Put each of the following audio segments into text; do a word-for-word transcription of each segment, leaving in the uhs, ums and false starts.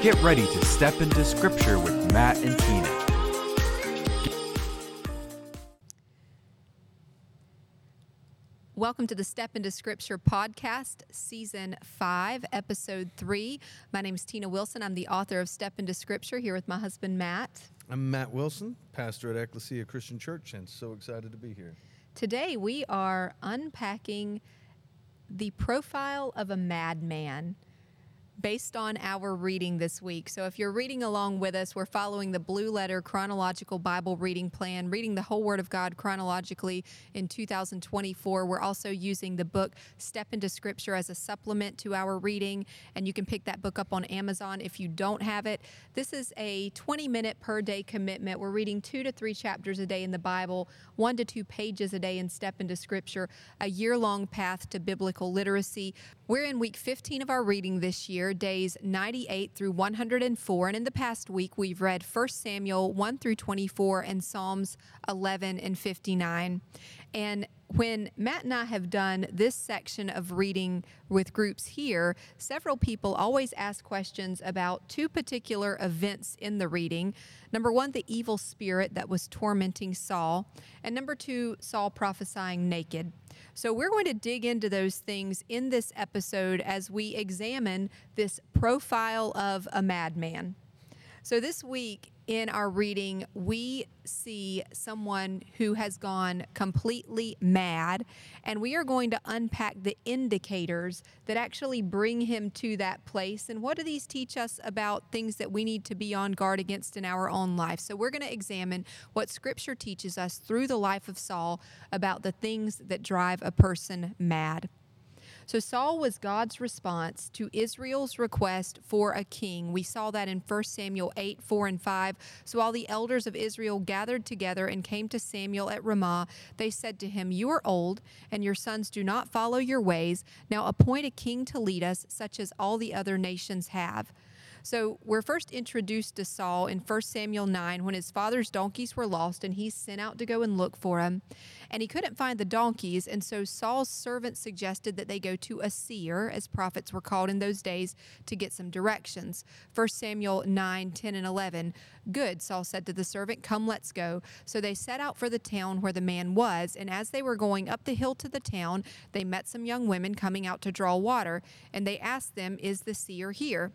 Get ready to step into Scripture with Matt and Tina. Welcome to the Step into Scripture podcast, Season five, Episode three. My name is Tina Wilson. I'm the author of Step into Scripture, here with my husband, Matt. I'm Matt Wilson, pastor at Ecclesia Christian Church, and so excited to be here. Today, we are unpacking the profile of a madman based on our reading this week. So if you're reading along with us, we're following the Blue Letter Chronological Bible Reading Plan, reading the whole Word of God chronologically in two thousand twenty-four. We're also using the book Step into Scripture as a supplement to our reading, and you can pick that book up on Amazon if you don't have it. This is a twenty-minute per day commitment. We're reading two to three chapters a day in the Bible, one to two pages a day in Step into Scripture, a year-long path to biblical literacy. We're in week fifteen of our reading this year, days ninety-eight through one hundred four, and in the past week we've read First Samuel one through twenty-four and Psalms eleven and fifty-nine. And when Matt and I have done this section of reading with groups here, several people always ask questions about two particular events in the reading. Number one, the evil spirit that was tormenting Saul, and number two, Saul prophesying naked. So we're going to dig into those things in this episode as we examine this profile of a madman. So this week in our reading, we see someone who has gone completely mad, and we are going to unpack the indicators that actually bring him to that place. And what do these teach us about things that we need to be on guard against in our own life? So we're going to examine what Scripture teaches us through the life of Saul about the things that drive a person mad. So Saul was God's response to Israel's request for a king. We saw that in First Samuel eight, four, and five. So all the elders of Israel gathered together and came to Samuel at Ramah. They said to him, "You are old, and your sons do not follow your ways. Now appoint a king to lead us, such as all the other nations have." So we're first introduced to Saul in First Samuel nine when his father's donkeys were lost and he sent out to go and look for them. And he couldn't find the donkeys, and so Saul's servant suggested that they go to a seer, as prophets were called in those days, to get some directions. First Samuel nine, ten, and eleven. "Good," Saul said to the servant, "come, let's go." So they set out for the town where the man was, and as they were going up the hill to the town, they met some young women coming out to draw water, and they asked them, "Is the seer here?"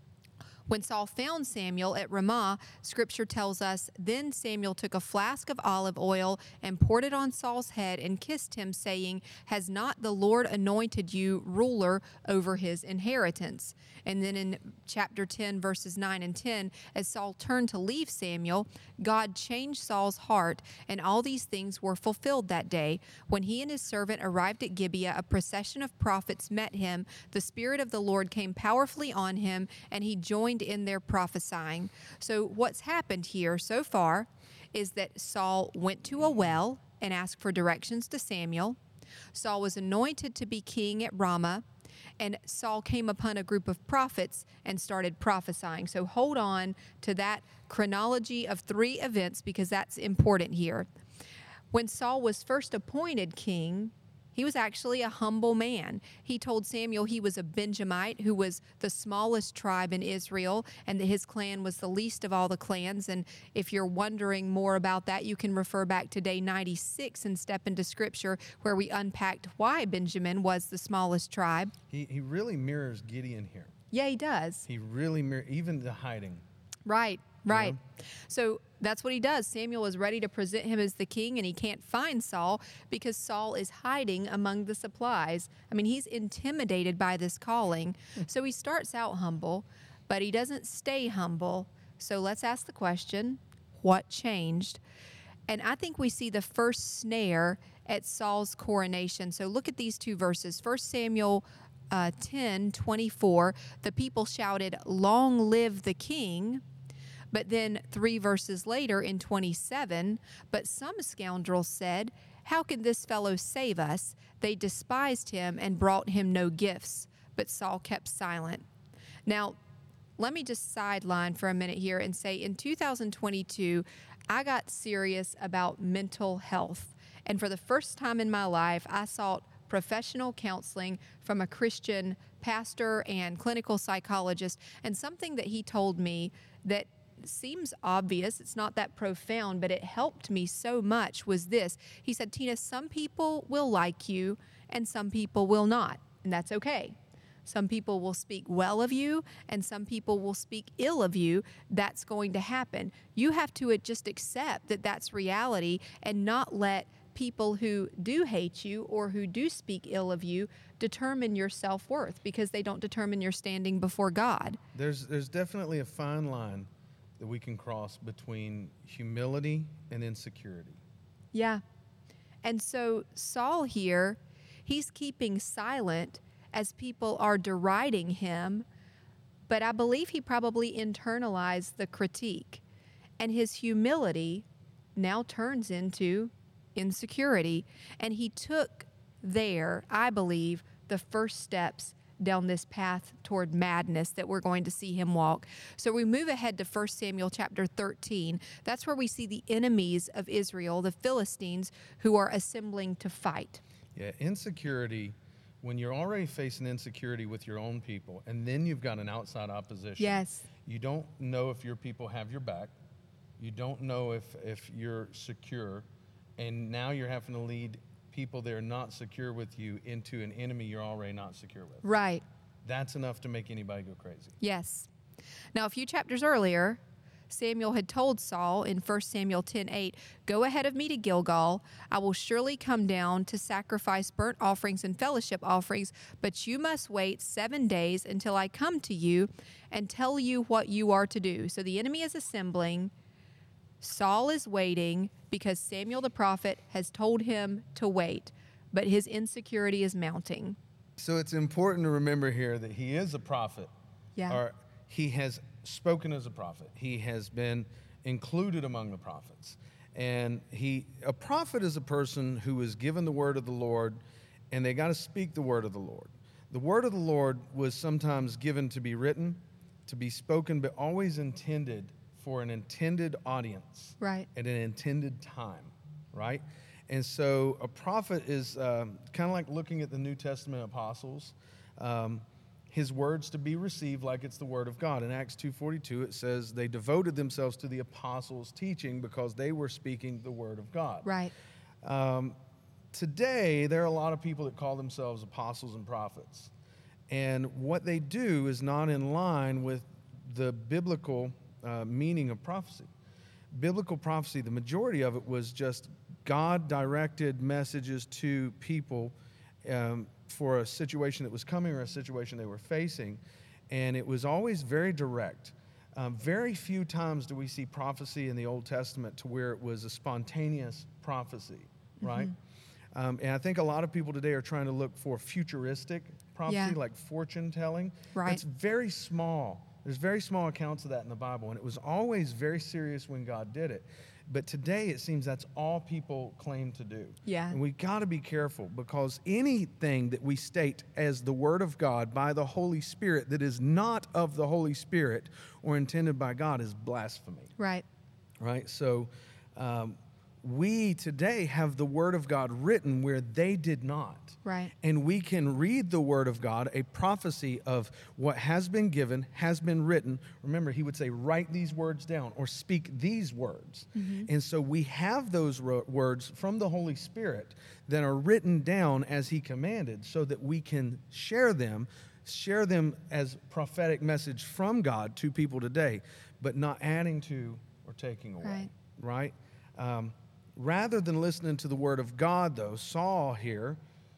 When Saul found Samuel at Ramah, Scripture tells us, then Samuel took a flask of olive oil and poured it on Saul's head and kissed him, saying, "Has not the Lord anointed you ruler over his inheritance?" And then in chapter ten, verses nine and ten, as Saul turned to leave Samuel, God changed Saul's heart, and all these things were fulfilled that day. When he and his servant arrived at Gibeah, a procession of prophets met him. The Spirit of the Lord came powerfully on him, and he joined in their prophesying. So what's happened here so far is that Saul went to a well and asked for directions to Samuel. Saul was anointed to be king at Ramah, and Saul came upon a group of prophets and started prophesying. So hold on to that chronology of three events because that's important here. When Saul was first appointed king, he was actually a humble man. He told Samuel he was a Benjamite, who was the smallest tribe in Israel, and that his clan was the least of all the clans. And if you're wondering more about that, you can refer back to day ninety-six and Step into Scripture, where we unpacked why Benjamin was the smallest tribe. He he really mirrors Gideon here. Yeah, he does. He really mirrors, even the hiding. Right, right. Yeah. So that's what he does. Samuel is ready to present him as the king, and he can't find Saul because Saul is hiding among the supplies. I mean, he's intimidated by this calling. So he starts out humble, but he doesn't stay humble. So let's ask the question, what changed? And I think we see the first snare at Saul's coronation. So look at these two verses. First Samuel uh, ten, twenty-four, the people shouted, "Long live the king." But then three verses later in twenty-seven, but some scoundrels said, "How can this fellow save us?" They despised him and brought him no gifts. But Saul kept silent. Now, let me just sideline for a minute here and say in two thousand twenty-two, I got serious about mental health. And for the first time in my life, I sought professional counseling from a Christian pastor and clinical psychologist. And something that he told me that seems obvious, it's not that profound, but it helped me so much, was this. He said, Tina, some people will like you and some people will not, and that's okay. Some people will speak well of you and some people will speak ill of you. That's going to happen. You have to just accept that that's reality and not let people who do hate you or who do speak ill of you determine your self-worth, because they don't determine your standing before God. There's there's definitely a fine line that we can cross between humility and insecurity. Yeah. And so Saul here, he's keeping silent as people are deriding him, but I believe he probably internalized the critique. And his humility now turns into insecurity. And he took there, I believe, the first steps down this path toward madness that we're going to see him walk. So we move ahead to First Samuel chapter thirteen. That's where we see the enemies of Israel, the Philistines, who are assembling to fight. Yeah, insecurity, when you're already facing insecurity with your own people, and then you've got an outside opposition. Yes. You don't know if your people have your back. You don't know if, if you're secure. And now you're having to lead people that are not secure with you into an enemy you're already not secure with. Right. That's enough to make anybody go crazy. Yes. Now, a few chapters earlier, Samuel had told Saul in First Samuel ten eight, go ahead of me to Gilgal. I will surely come down to sacrifice burnt offerings and fellowship offerings, but you must wait seven days until I come to you and tell you what you are to do. So the enemy is assembling. Saul is waiting because Samuel the prophet has told him to wait, but his insecurity is mounting. So it's important to remember here that he is a prophet. Yeah. Or he has spoken as a prophet. He has been included among the prophets. And he, a prophet is a person who is given the word of the Lord, and they got to speak the word of the Lord. The word of the Lord was sometimes given to be written, to be spoken, but always intended for an intended audience. Right. At an intended time, right? And so a prophet is um, kind of like looking at the New Testament apostles. Um, his words to be received like it's the word of God. In Acts two forty-two, it says they devoted themselves to the apostles' teaching because they were speaking the word of God. Right. Um, today, there are a lot of people that call themselves apostles and prophets. And what they do is not in line with the biblical uh, meaning of prophecy. Biblical prophecy, the majority of it was just God-directed messages to people um, for a situation that was coming or a situation they were facing, and it was always very direct. Um, very few times do we see prophecy in the Old Testament to where it was a spontaneous prophecy, right? Mm-hmm. Um, and I think a lot of people today are trying to look for futuristic prophecy, Yeah. like fortune telling. Right. It's very small. There's very small accounts of that in the Bible, and it was always very serious when God did it. But today it seems that's all people claim to do. Yeah. And we got to be careful, because anything that we state as the Word of God by the Holy Spirit that is not of the Holy Spirit or intended by God is blasphemy. Right. Right? So um, we today have the Word of God written where they did not. Right. And we can read the Word of God, a prophecy of what has been given, has been written. Remember, he would say, write these words down or speak these words. Mm-hmm. And so we have those ro- words from the Holy Spirit that are written down as he commanded, so that we can share them, share them as prophetic message from God to people today, but not adding to or taking away. Right. Right? Um, rather than listening to the Word of God, though, Saul here,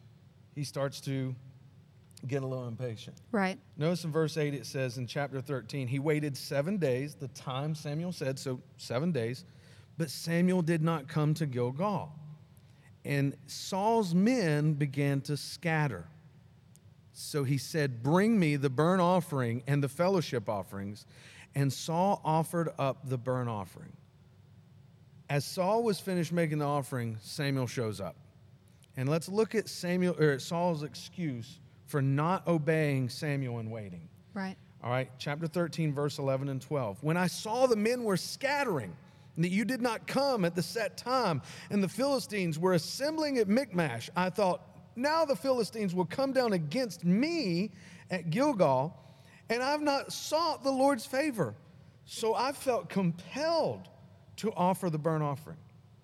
he starts to get a little impatient. Right. Notice in verse eight, it says in chapter thirteen, he waited seven days, the time Samuel said, so seven days, but Samuel did not come to Gilgal. And Saul's men began to scatter. So he said, bring me the burnt offering and the fellowship offerings. And Saul offered up the burnt offering. As Saul was finished making the offering, Samuel shows up. And let's look at Samuel or Saul's excuse for not obeying Samuel and waiting. Right. All right, chapter thirteen, verse eleven and twelve. When I saw the men were scattering, and that you did not come at the set time, and the Philistines were assembling at Michmash, I thought, Now the Philistines will come down against me at Gilgal, and I've not sought the Lord's favor. So I felt compelled to offer the burnt offering.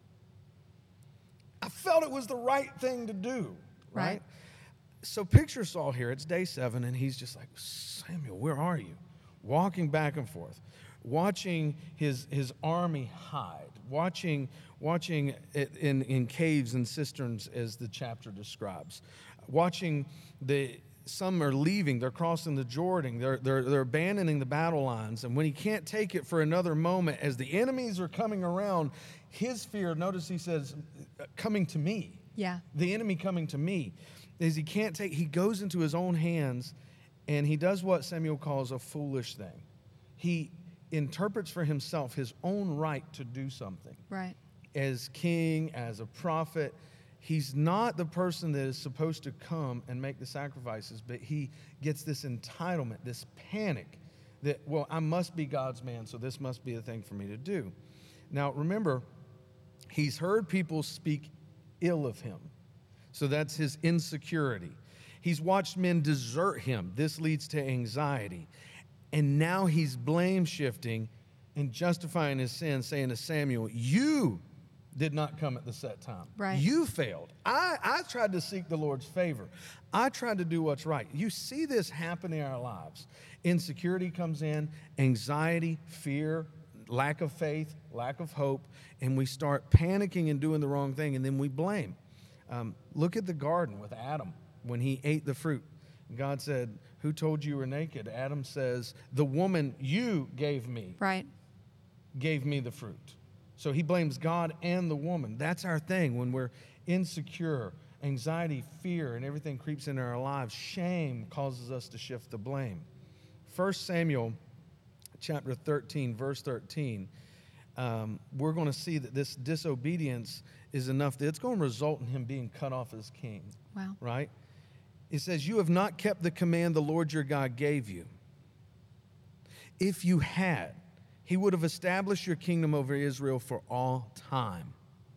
I felt it was the right thing to do, right? Right. So picture Saul here. It's day seven, and he's just like, Samuel, where are you? Walking back and forth, watching his, his army hide, watching, watching it in, in caves and cisterns, as the chapter describes, watching the... Some are leaving. They're crossing the Jordan. They're, they're, they're abandoning the battle lines. And when he can't take it for another moment, as the enemies are coming around, his fear, notice he says, coming to me. Yeah. The enemy coming to me. Is he can't take, he goes into his own hands, and he does what Samuel calls a foolish thing. He interprets for himself his own right to do something. Right. As king, as a prophet. He's not the person that is supposed to come and make the sacrifices, but he gets this entitlement, this panic that, well, I must be God's man, so this must be the thing for me to do. Now, remember, he's heard people speak ill of him. So that's his insecurity. He's watched men desert him. This leads to anxiety. And now he's blame shifting and justifying his sin, saying to Samuel, you did not come at the set time. Right. You failed. I, I tried to seek the Lord's favor. I tried to do what's right. You see this happen in our lives. Insecurity comes in, anxiety, fear, lack of faith, lack of hope, and we start panicking and doing the wrong thing, and then we blame. Um, look at the garden with Adam when he ate the fruit. God said, who told you you were naked? Adam says, the woman you gave me Right. gave me the fruit. So he blames God and the woman. That's our thing. When we're insecure, anxiety, fear, and everything creeps into our lives, shame causes us to shift the blame. First Samuel chapter thirteen, verse thirteen, um, we're going to see that this disobedience is enough that it's going to result in him being cut off as king. Wow. Right? It says, you have not kept the command the Lord your God gave you. If you had, he would have established your kingdom over Israel for all time.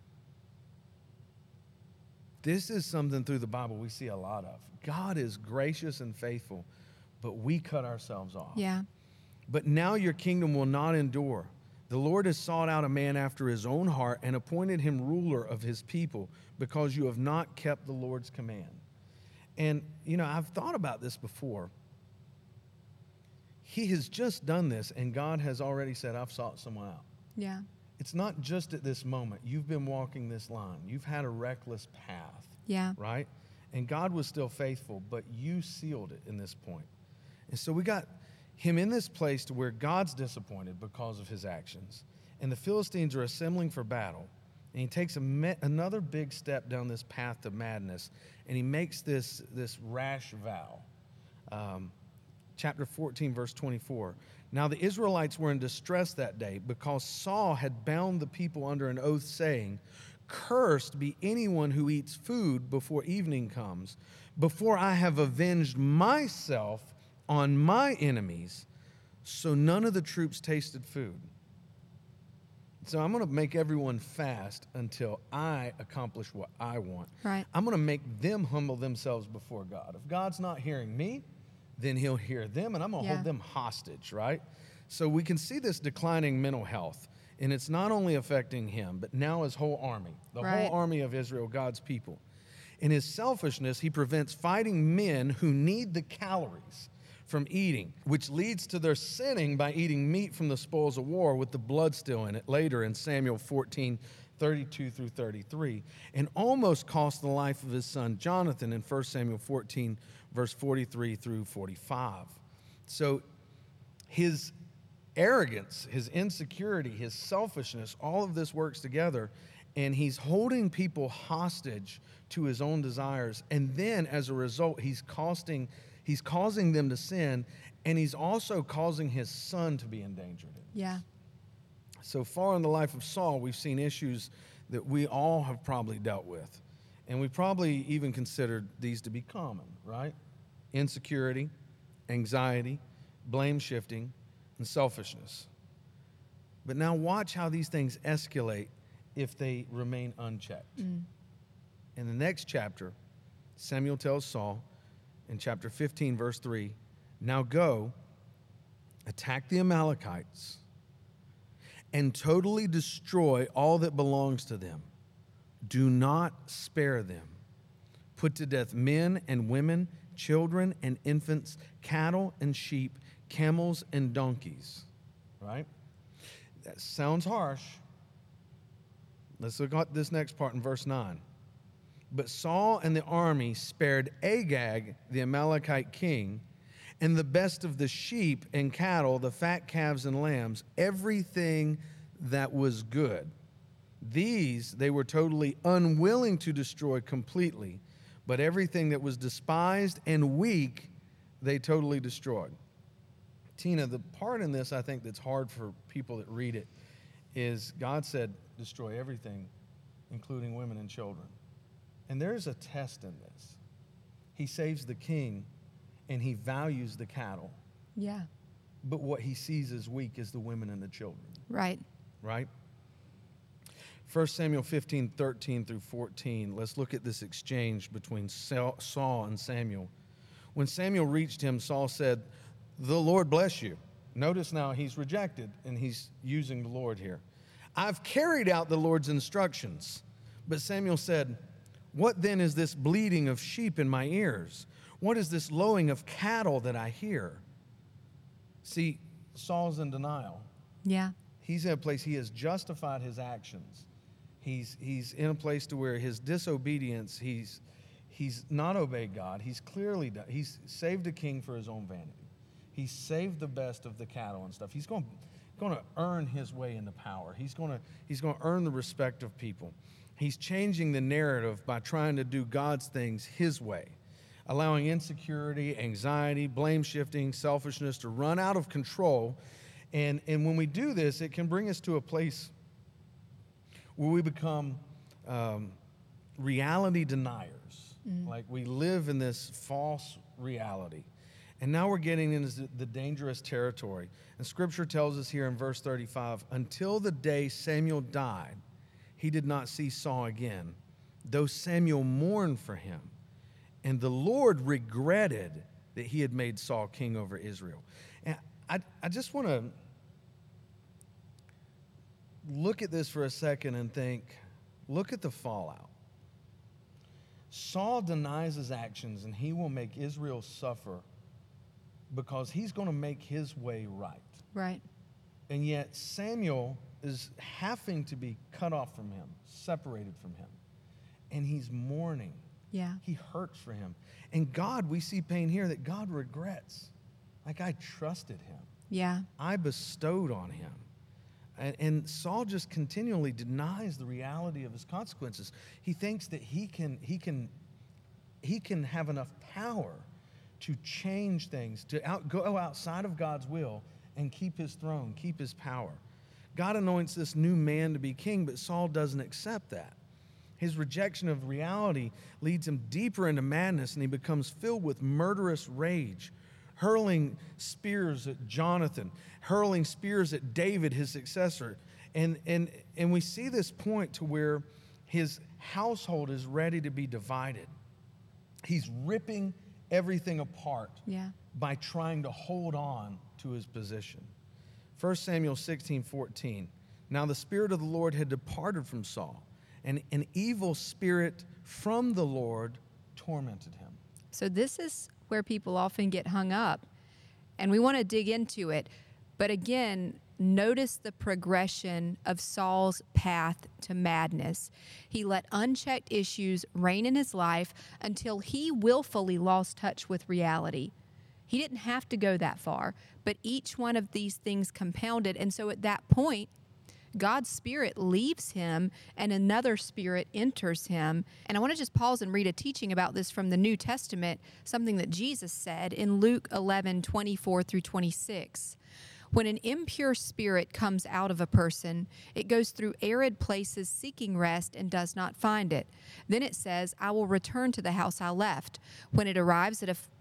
This is something through the Bible we see a lot of. God is gracious and faithful, but we cut ourselves off. Yeah. But now your kingdom will not endure. The Lord has sought out a man after his own heart and appointed him ruler of his people because you have not kept the Lord's command. And, you know, I've thought about this before. He has just done this, and God has already said, I've sought someone out. Yeah. It's not just at this moment. You've been walking this line. You've had a reckless path. Yeah. Right? And God was still faithful, but you sealed it in this point. And so we got him in this place to where God's disappointed because of his actions. And the Philistines are assembling for battle. And he takes a me- another big step down this path to madness. And he makes this, this rash vow. Um, Chapter fourteen, verse twenty-four. Now the Israelites were in distress that day because Saul had bound the people under an oath, saying, cursed be anyone who eats food before evening comes, before I have avenged myself on my enemies. So none of the troops tasted food. So I'm going to make everyone fast until I accomplish what I want. Right. I'm going to make them humble themselves before God. If God's not hearing me, then he'll hear them, and I'm going to Yeah. hold them hostage, right? So we can see this declining mental health, and it's not only affecting him, but now his whole army, the Right. whole army of Israel, God's people. In his selfishness, he prevents fighting men who need the calories from eating, which leads to their sinning by eating meat from the spoils of war with the blood still in it later in Samuel fourteen, thirty-two through thirty-three, and almost cost the life of his son Jonathan in First Samuel fourteen, verse forty-three through forty-five. So his arrogance, his insecurity, his selfishness, all of this works together, and he's holding people hostage to his own desires. And then as a result, he's costing, he's causing them to sin, and he's also causing his son to be endangered. Yeah. So far in the life of Saul, we've seen issues that we all have probably dealt with. And we probably even considered these to be common, right? Insecurity, anxiety, blame shifting, and selfishness. But now watch how these things escalate if they remain unchecked. Mm. In the next chapter, Samuel tells Saul in chapter fifteen, verse three, now go, attack the Amalekites, and totally destroy all that belongs to them. Do not spare them. Put to death men and women, children and infants, cattle and sheep, camels and donkeys. Right? That sounds harsh. Let's look at this next part in verse nine. But Saul and the army spared Agag, the Amalekite king, and the best of the sheep and cattle, the fat calves and lambs, everything that was good. These they were totally unwilling to destroy completely, but everything that was despised and weak, they totally destroyed. Tina, the part in this I think that's hard for people that read it is God said, destroy everything, including women and children. And there's a test in this. He saves the king, and he values the cattle. Yeah. But what he sees as weak is the women and the children. Right. Right? First Samuel fifteen, thirteen through fourteen. Let's look at this exchange between Saul and Samuel. When Samuel reached him, Saul said, the Lord bless you. Notice now he's rejected, and he's using the Lord here. I've carried out the Lord's instructions. But Samuel said, what then is this bleating of sheep in my ears? What is this lowing of cattle that I hear? See, Saul's in denial. Yeah. He's in a place, he has justified his actions. He's, he's in a place to where his disobedience, he's, he's not obeyed God. He's clearly done, he's saved a king for his own vanity. He's saved the best of the cattle and stuff. He's going, going to earn his way into power. He's going to, he's going to earn the respect of people. He's changing the narrative by trying to do God's things his way, allowing insecurity, anxiety, blame shifting, selfishness to run out of control. And, and when we do this, it can bring us to a place where we become um, reality deniers. Mm. Like we live in this false reality. And now we're getting into the dangerous territory. And Scripture tells us here in verse thirty-five, until the day Samuel died, he did not see Saul again, though Samuel mourned for him. And the Lord regretted that he had made Saul king over Israel. And I, I just want to look at this for a second and think, look at the fallout. Saul denies his actions, and he will make Israel suffer because he's going to make his way right. Right. And yet Samuel is having to be cut off from him, separated from him. And he's mourning. Yeah. He hurts for him. And God, we see pain here that God regrets. Like, I trusted him. Yeah. I bestowed on him. And, and Saul just continually denies the reality of his consequences. He thinks that he can, he can, he can have enough power to change things, to out, go outside of God's will and keep his throne, keep his power. God anoints this new man to be king, but Saul doesn't accept that. His rejection of reality leads him deeper into madness, and he becomes filled with murderous rage, hurling spears at Jonathan, hurling spears at David, his successor. And, and, and we see this point to where his household is ready to be divided. He's ripping everything apart yeah. by trying to hold on to his position. First Samuel sixteen fourteen. Now the Spirit of the Lord had departed from Saul, and an evil spirit from the Lord tormented him. So this is where people often get hung up, and we want to dig into it. But again, notice the progression of Saul's path to madness. He let unchecked issues reign in his life until he willfully lost touch with reality. He didn't have to go that far, but each one of these things compounded. And so at that point, God's Spirit leaves him and another spirit enters him. And I want to just pause and read a teaching about this from the New Testament, something that Jesus said in Luke eleven, twenty-four through twenty-six. When an impure spirit comes out of a person, it goes through arid places seeking rest and does not find it. Then it says, I will return to the house I left. When it arrives at a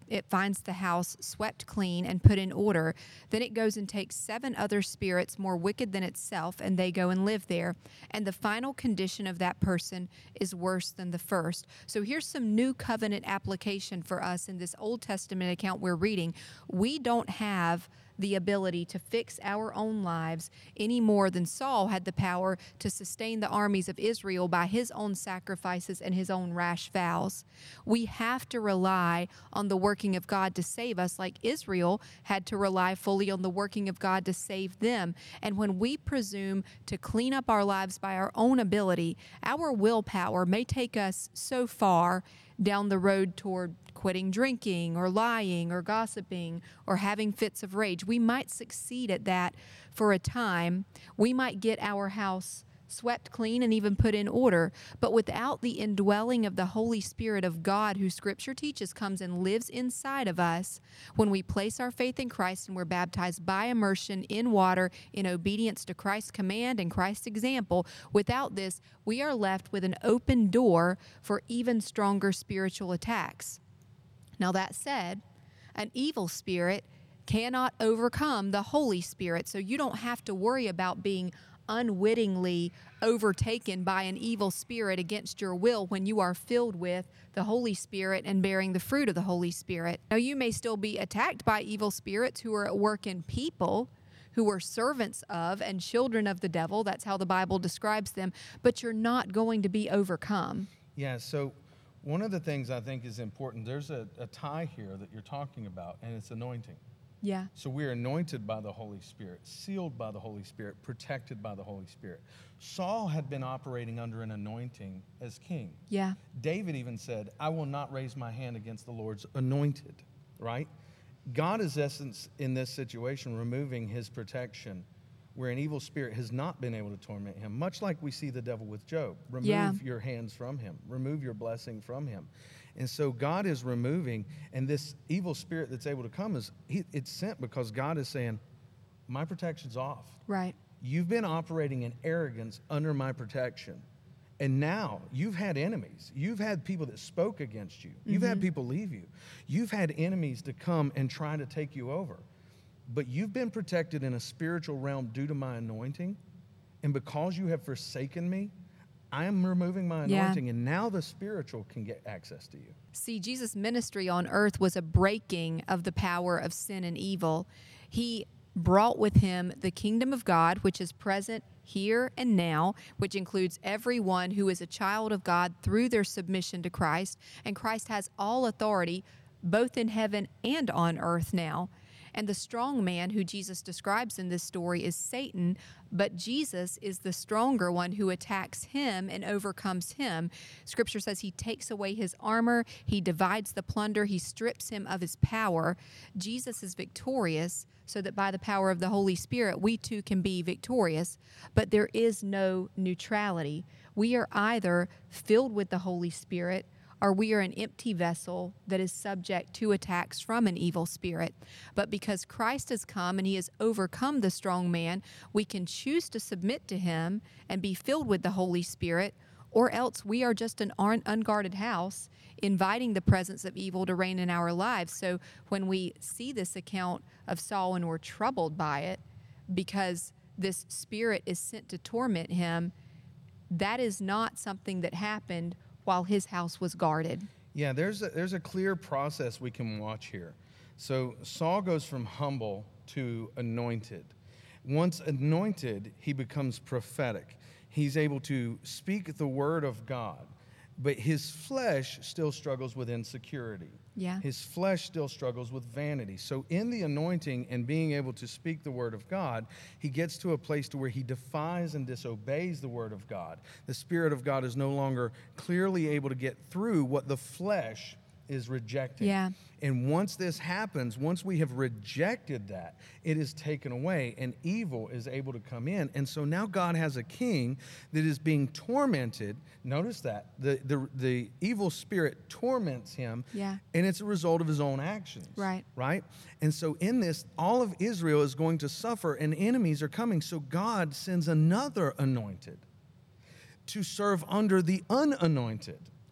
it finds the house swept clean and put in order. Then it goes and takes seven other spirits more wicked than itself, and they go and live there. And the final condition of that person is worse than the first. So here's some new covenant application for us in this Old Testament account we're reading. We don't have the ability to fix our own lives any more than Saul had the power to sustain the armies of Israel by his own sacrifices and his own rash vows. We have to rely on the working of God to save us, like Israel had to rely fully on the working of God to save them. And when we presume to clean up our lives by our own ability, our willpower may take us so far down the road toward quitting drinking or lying or gossiping or having fits of rage. We might succeed at that for a time. We might get our house swept clean and even put in order. But without the indwelling of the Holy Spirit of God, who Scripture teaches comes and lives inside of us, when we place our faith in Christ and we're baptized by immersion in water in obedience to Christ's command and Christ's example, without this, we are left with an open door for even stronger spiritual attacks. Now, that said, an evil spirit cannot overcome the Holy Spirit, so you don't have to worry about being unwittingly overtaken by an evil spirit against your will when you are filled with the Holy Spirit and bearing the fruit of the Holy Spirit. Now, you may still be attacked by evil spirits who are at work in people, who are servants of and children of the devil. That's how the Bible describes them, but you're not going to be overcome. Yeah, so one of the things I think is important, there's a, a tie here that you're talking about, and it's anointing. Yeah. So we're anointed by the Holy Spirit, sealed by the Holy Spirit, protected by the Holy Spirit. Saul had been operating under an anointing as king. Yeah. David even said, I will not raise my hand against the Lord's anointed, right? God is, essence, in this situation, removing his protection where an evil spirit has not been able to torment him, much like we see the devil with Job. Remove Yeah. your hands from him. Remove your blessing from him. And so God is removing, and this evil spirit that's able to come, is he, it's sent because God is saying, my protection's off. Right. You've been operating in arrogance under my protection. And now you've had enemies. You've had people that spoke against you. You've Mm-hmm. had people leave you. You've had enemies to come and try to take you over. But you've been protected in a spiritual realm due to my anointing. And because you have forsaken me, I am removing my anointing, Yeah. and now the spiritual can get access to you. See, Jesus' ministry on earth was a breaking of the power of sin and evil. He brought with him the kingdom of God, which is present here and now, which includes everyone who is a child of God through their submission to Christ. And Christ has all authority, both in heaven and on earth now. And the strong man who Jesus describes in this story is Satan, but Jesus is the stronger one who attacks him and overcomes him. Scripture says he takes away his armor, he divides the plunder, he strips him of his power. Jesus is victorious, so that by the power of the Holy Spirit, we too can be victorious. But there is no neutrality. We are either filled with the Holy Spirit, or we are an empty vessel that is subject to attacks from an evil spirit. But because Christ has come and he has overcome the strong man, we can choose to submit to him and be filled with the Holy Spirit, or else we are just an un- unguarded house inviting the presence of evil to reign in our lives. So when we see this account of Saul and we're troubled by it because this spirit is sent to torment him, that is not something that happened while his house was guarded. Yeah, there's a, there's a clear process we can watch here. So Saul goes from humble to anointed. Once anointed, he becomes prophetic. He's able to speak the word of God, but his flesh still struggles with insecurity. Yeah. His flesh still struggles with vanity. So in the anointing and being able to speak the word of God, he gets to a place to where he defies and disobeys the word of God. The Spirit of God is no longer clearly able to get through what the flesh is rejecting. Yeah. And once this happens, once we have rejected that, it is taken away and evil is able to come in. And so now God has a king that is being tormented. Notice that. The, the, the evil spirit torments him. Yeah. And it's a result of his own actions. Right. Right? And so in this, all of Israel is going to suffer and enemies are coming. So God sends another anointed to serve under the unanointed.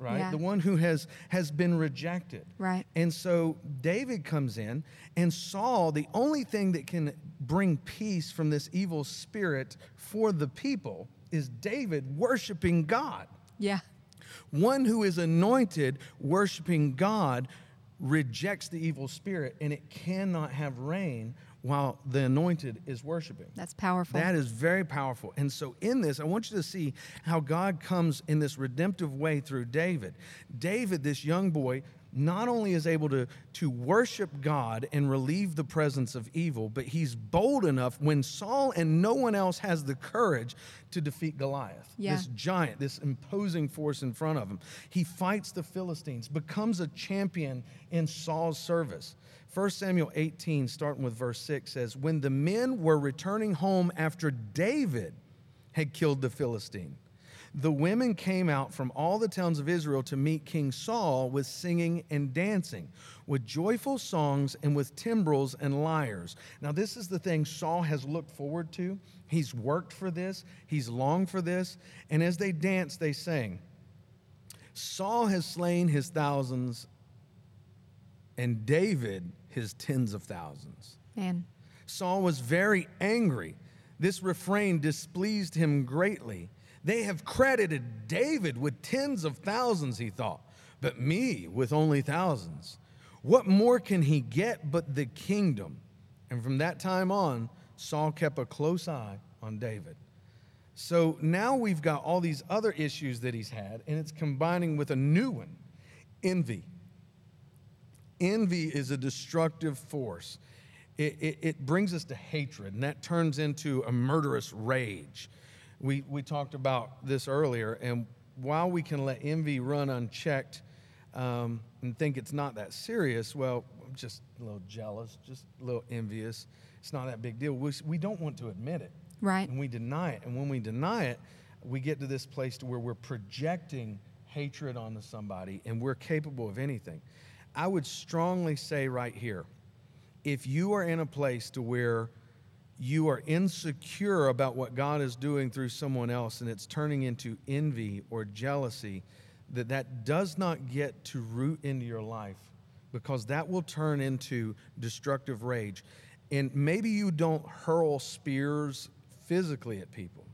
right? Yeah. The one who has has been rejected. Right. And so David comes in, and Saul, the only thing that can bring peace from this evil spirit for the people is David worshiping God. Yeah. One who is anointed worshiping God rejects the evil spirit, and it cannot have reign while the anointed is worshiping. That's powerful. That is very powerful. And so in this, I want you to see how God comes in this redemptive way through David. David, this young boy, not only is able to, to worship God and relieve the presence of evil, but he's bold enough when Saul and no one else has the courage to defeat Goliath, Yeah. this giant, this imposing force in front of him. He fights the Philistines, becomes a champion in Saul's service. First Samuel eighteen, starting with verse six, says, when the men were returning home after David had killed the Philistine, the women came out from all the towns of Israel to meet King Saul with singing and dancing, with joyful songs and with timbrels and lyres. Now, this is the thing Saul has looked forward to. He's worked for this. He's longed for this. And as they danced, they sang, Saul has slain his thousands and David his tens of thousands. Man. Saul was very angry. This refrain displeased him greatly. They have credited David with tens of thousands, he thought, but me with only thousands. What more can he get but the kingdom? And from that time on, Saul kept a close eye on David. So now we've got all these other issues that he's had, and it's combining with a new one, envy. Envy is a destructive force. It, it, it brings us to hatred, and that turns into a murderous rage. We, we talked about this earlier, and while we can let envy run unchecked um, and think it's not that serious, well, I'm just a little jealous, just a little envious. It's not that big deal. We, we don't want to admit it. Right. And we deny it. And when we deny it, we get to this place to where we're projecting hatred onto somebody, and we're capable of anything. I would strongly say right here, if you are in a place to where you are insecure about what God is doing through someone else and it's turning into envy or jealousy, that that does not get to root into your life, because that will turn into destructive rage. And maybe you don't hurl spears physically at people,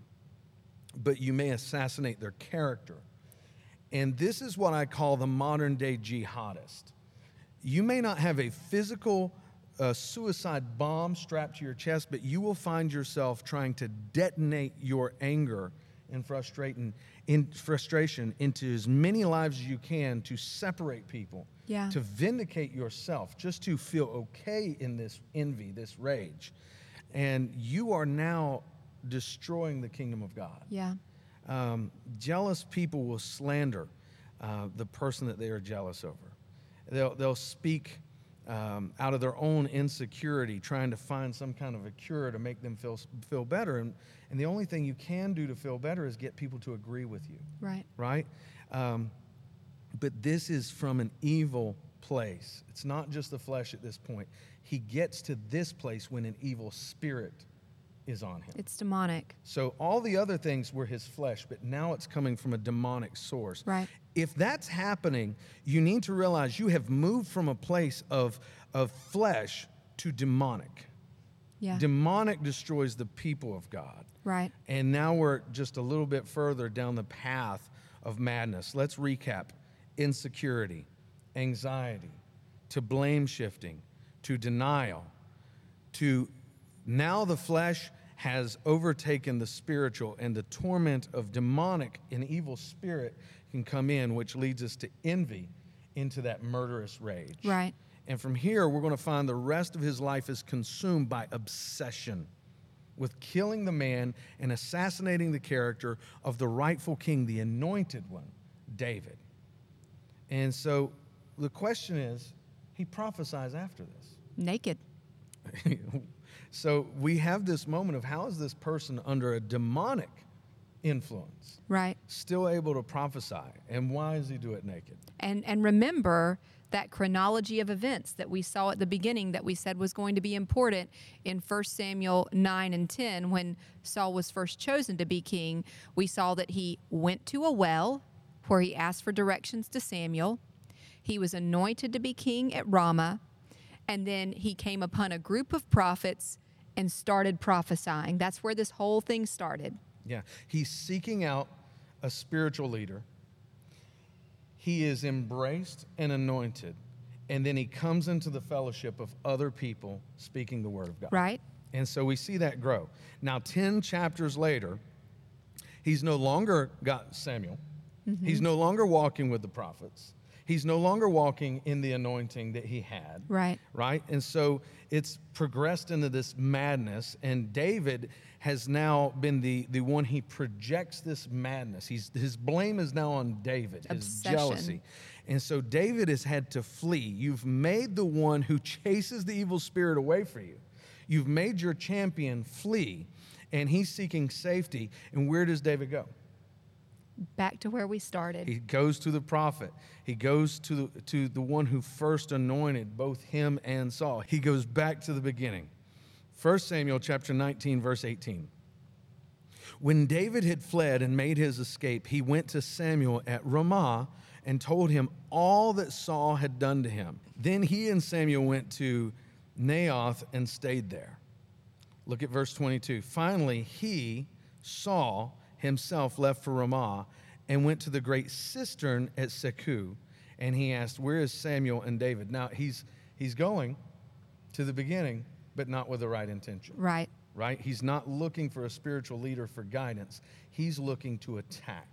but you may assassinate their character. And this is what I call the modern day jihadist. You may not have a physical uh, suicide bomb strapped to your chest, but you will find yourself trying to detonate your anger and frustrating, in frustration into as many lives as you can to separate people, Yeah. to vindicate yourself, just to feel okay in this envy, this rage. And you are now destroying the kingdom of God. Yeah. Um, jealous people will slander uh, the person that they are jealous over. They'll, they'll speak um, out of their own insecurity, trying to find some kind of a cure to make them feel feel better. And, and the only thing you can do to feel better is get people to agree with you, Right. right? Um, but this is from an evil place. It's not just the flesh at this point. He gets to this place when an evil spirit is on him. It's demonic. So all the other things were his flesh, but now it's coming from a demonic source. Right. If that's happening, you need to realize you have moved from a place of, of flesh to demonic. Yeah. Demonic destroys the people of God. Right. And now we're just a little bit further down the path of madness. Let's recap. Insecurity, anxiety, to blame shifting, to denial, to now the flesh has overtaken the spiritual, and the torment of demonic and evil spirit can come in, which leads us to envy, into that murderous rage. Right. And from here, we're going to find the rest of his life is consumed by obsession with killing the man and assassinating the character of the rightful king, the anointed one, David. And so the question is, he prophesies after this. Naked. So we have this moment of how is this person under a demonic influence Right. still able to prophesy, and why does he do it naked? And and remember that chronology of events that we saw at the beginning that we said was going to be important in First Samuel nine and ten when Saul was first chosen to be king. We saw that he went to a well, where he asked for directions to Samuel. He was anointed to be king at Ramah. And then he came upon a group of prophets and started prophesying. That's where this whole thing started. Yeah. He's seeking out a spiritual leader. He is embraced and anointed. And then he comes into the fellowship of other people speaking the word of God. Right. And so we see that grow. Now, ten chapters later, he's no longer got Samuel. Mm-hmm. He's no longer walking with the prophets. He's no longer walking in the anointing that he had. Right. Right? And so it's progressed into this madness, and David has now been the, the one he projects this madness. He's, his blame is now on David, his Obsession. jealousy. And so David has had to flee. You've made the one who chases the evil spirit away from you. You've made your champion flee, and he's seeking safety. And where does David go? Back to where we started. He goes to the prophet. He goes to the, to the one who first anointed both him and Saul. He goes back to the beginning. First Samuel chapter nineteen, verse eighteen. When David had fled and made his escape, he went to Samuel at Ramah and told him all that Saul had done to him. Then he and Samuel went to Naioth and stayed there. Look at verse twenty-two. Finally, he, Saul, himself left for Ramah and went to the great cistern at Seku, and he asked, where is Samuel and David? Now, he's he's going to the beginning, but not with the right intention. Right. Right? He's not looking for a spiritual leader for guidance. He's looking to attack.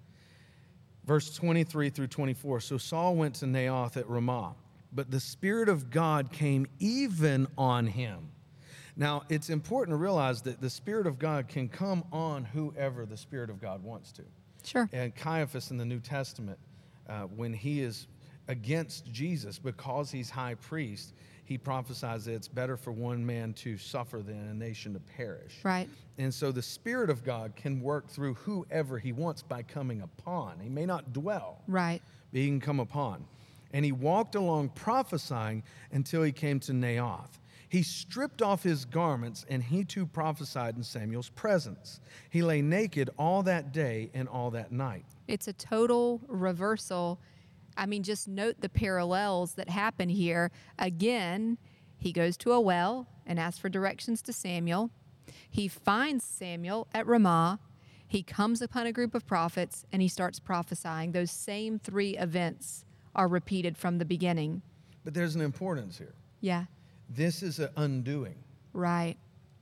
Verse twenty-three through twenty-four. So Saul went to Naioth at Ramah, but the Spirit of God came even on him. Now, it's important to realize that the Spirit of God can come on whoever the Spirit of God wants to. Sure. And Caiaphas in the New Testament, uh, when he is against Jesus because he's high priest, he prophesies that it's better for one man to suffer than a nation to perish. Right. And so the Spirit of God can work through whoever he wants by coming upon. He may not dwell, Right. but he can come upon. And he walked along prophesying until he came to Naioth. He stripped off his garments, and he too prophesied in Samuel's presence. He lay naked all that day and all that night. It's a total reversal. I mean, just note the parallels that happen here. Again, he goes to a well and asks for directions to Samuel. He finds Samuel at Ramah. He comes upon a group of prophets, and he starts prophesying. Those same three events are repeated from the beginning. But there's an importance here. Yeah. This is an undoing. Right.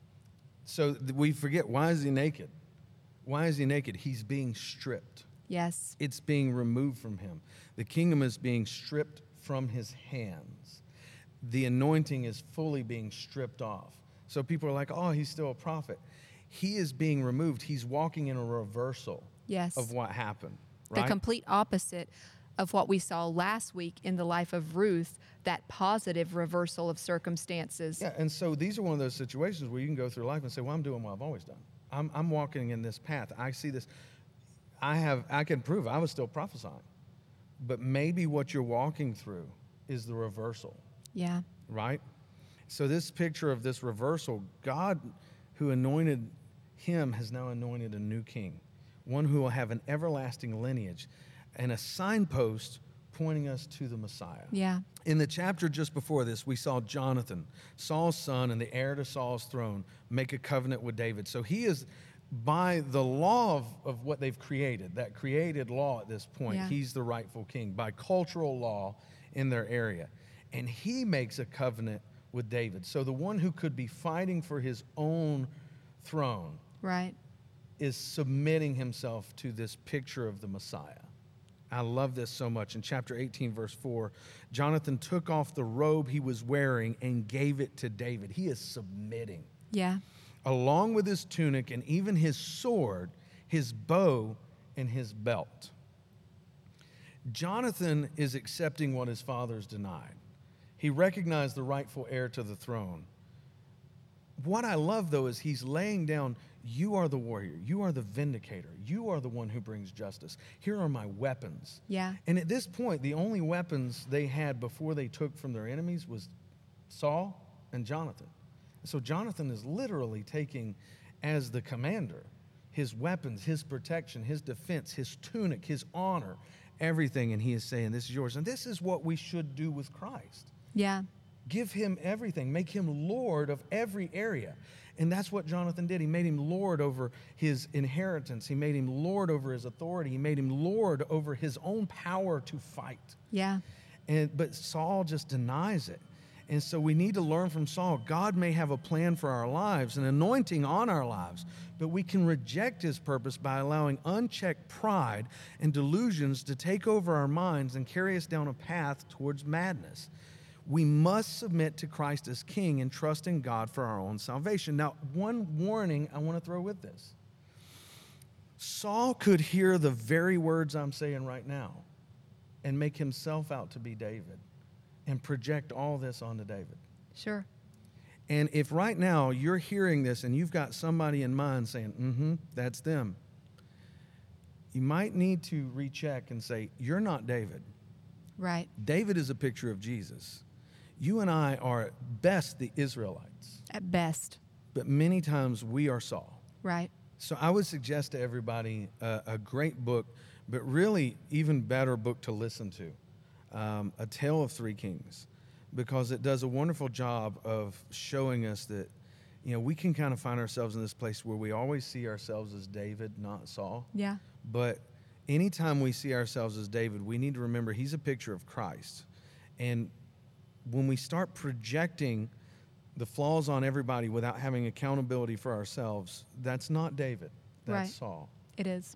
So th- we forget, why is he naked? Why is he naked? He's being stripped. Yes. It's being removed from him. The kingdom is being stripped from his hands. The anointing is fully being stripped off. So people are like, oh, he's still a prophet. He is being removed. He's walking in a reversal Yes. of what happened. The Right? complete opposite of what we saw last week in the life of Ruth, that positive reversal of circumstances. Yeah, and so these are one of those situations where you can go through life and say, well, I'm doing what I've always done. I'm, I'm walking in this path. I see this. I have. I can prove I was still prophesying. But maybe what you're walking through is the reversal, Yeah. right? So this picture of this reversal, God who anointed him has now anointed a new king, one who will have an everlasting lineage and a signpost pointing us to the Messiah. Yeah. In the chapter just before this, we saw Jonathan, Saul's son and the heir to Saul's throne, make a covenant with David. So he is, by the law of, of what they've created, that created law at this point, Yeah. he's the rightful king, by cultural law in their area. And he makes a covenant with David. So the one who could be fighting for his own throne Right. is submitting himself to this picture of the Messiah. I love this so much. In chapter eighteen, verse four, Jonathan took off the robe he was wearing and gave it to David. He is submitting. Yeah. Along with his tunic and even his sword, his bow, and his belt. Jonathan is accepting what his father's denied. He recognized the rightful heir to the throne. What I love, though, is he's laying down, you are the warrior. You are the vindicator. You are the one who brings justice. Here are my weapons. Yeah. And at this point, the only weapons they had before they took from their enemies was Saul and Jonathan. So Jonathan is literally taking, as the commander, his weapons, his protection, his defense, his tunic, his honor, everything. And he is saying, this is yours. And this is what we should do with Christ. Yeah. Give him everything. Make him Lord of every area. And that's what Jonathan did. He made him Lord over his inheritance. He made him Lord over his authority. He made him Lord over his own power to fight. Yeah. And but Saul just denies it. And so we need to learn from Saul. God may have a plan for our lives, an anointing on our lives, but we can reject his purpose by allowing unchecked pride and delusions to take over our minds and carry us down a path towards madness. We must submit to Christ as King and trust in God for our own salvation. Now, one warning I want to throw with this. Saul could hear the very words I'm saying right now and make himself out to be David and project all this onto David. Sure. And if right now you're hearing this and you've got somebody in mind saying, mm-hmm, that's them, you might need to recheck and say, you're not David. Right. David is a picture of Jesus. You and I are at best the Israelites, At best. but many times we are Saul. Right. So I would suggest to everybody uh, a great book, but really even better book to listen to, um, A Tale of Three Kings, because it does a wonderful job of showing us that, you know, we can kind of find ourselves in this place where we always see ourselves as David, not Saul. Yeah. But anytime we see ourselves as David, we need to remember he's a picture of Christ. And when we start projecting the flaws on everybody without having accountability for ourselves, that's not David. That's Right. Saul. It is.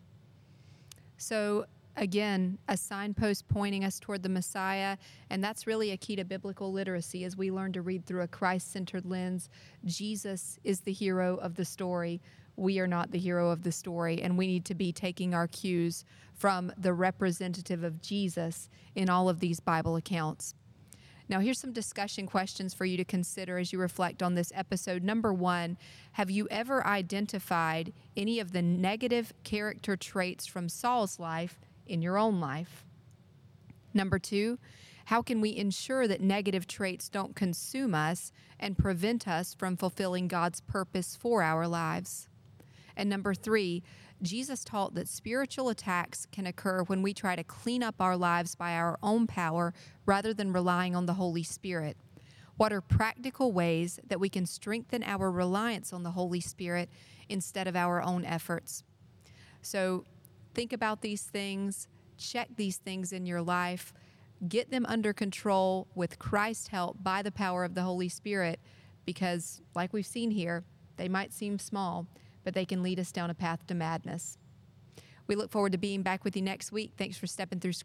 So, again, a signpost pointing us toward the Messiah, and that's really a key to biblical literacy as we learn to read through a Christ-centered lens. Jesus is the hero of the story. We are not the hero of the story, and we need to be taking our cues from the representative of Jesus in all of these Bible accounts. Now, here's some discussion questions for you to consider as you reflect on this episode. Number one, have you ever identified any of the negative character traits from Saul's life in your own life? Number two, how can we ensure that negative traits don't consume us and prevent us from fulfilling God's purpose for our lives? And number three, Jesus taught that spiritual attacks can occur when we try to clean up our lives by our own power rather than relying on the Holy Spirit. What are practical ways that we can strengthen our reliance on the Holy Spirit instead of our own efforts? So think about these things, check these things in your life, get them under control with Christ's help by the power of the Holy Spirit, because like we've seen here, they might seem small, but they can lead us down a path to madness. We look forward to being back with you next week. Thanks for stepping through